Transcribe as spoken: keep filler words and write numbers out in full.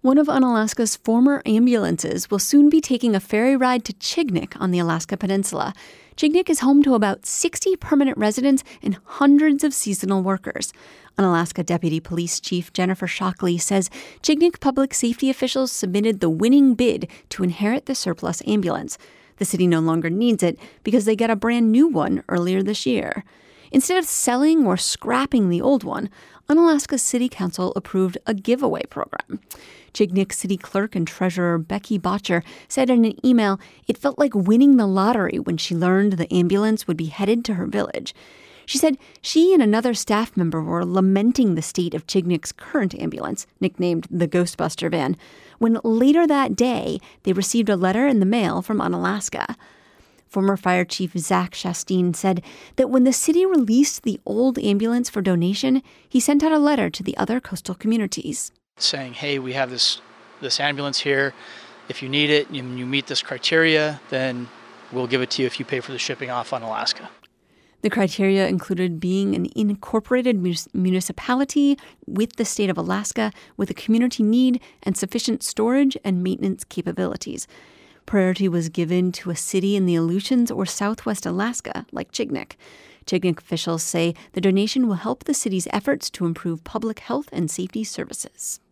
One of Unalaska's former ambulances will soon be taking a ferry ride to Chignik on the Alaska Peninsula. Chignik is home to about sixty permanent residents and hundreds of seasonal workers. Unalaska Deputy Police Chief Jennifer Shockley says Chignik public safety officials submitted the winning bid to inherit the surplus ambulance. The city no longer needs it because they got a brand new one earlier this year. Instead of selling or scrapping the old one, Unalaska City Council approved a giveaway program. Chignik City Clerk and Treasurer Becky Botcher said in an email it felt like winning the lottery when she learned the ambulance would be headed to her village. She said she and another staff member were lamenting the state of Chignik's current ambulance, nicknamed the Ghostbuster van, when later that day they received a letter in the mail from Unalaska. Former Fire Chief Zach Shasteen said that when the city released the old ambulance for donation, he sent out a letter to the other coastal communities. Saying, hey, we have this this ambulance here. If you need it and you meet this criteria, then we'll give it to you if you pay for the shipping off on Alaska. The criteria included being an incorporated municipality with the state of Alaska with a community need and sufficient storage and maintenance capabilities. Priority was given to a city in the Aleutians or Southwest Alaska, like Chignik. Chignik officials say the donation will help the city's efforts to improve public health and safety services.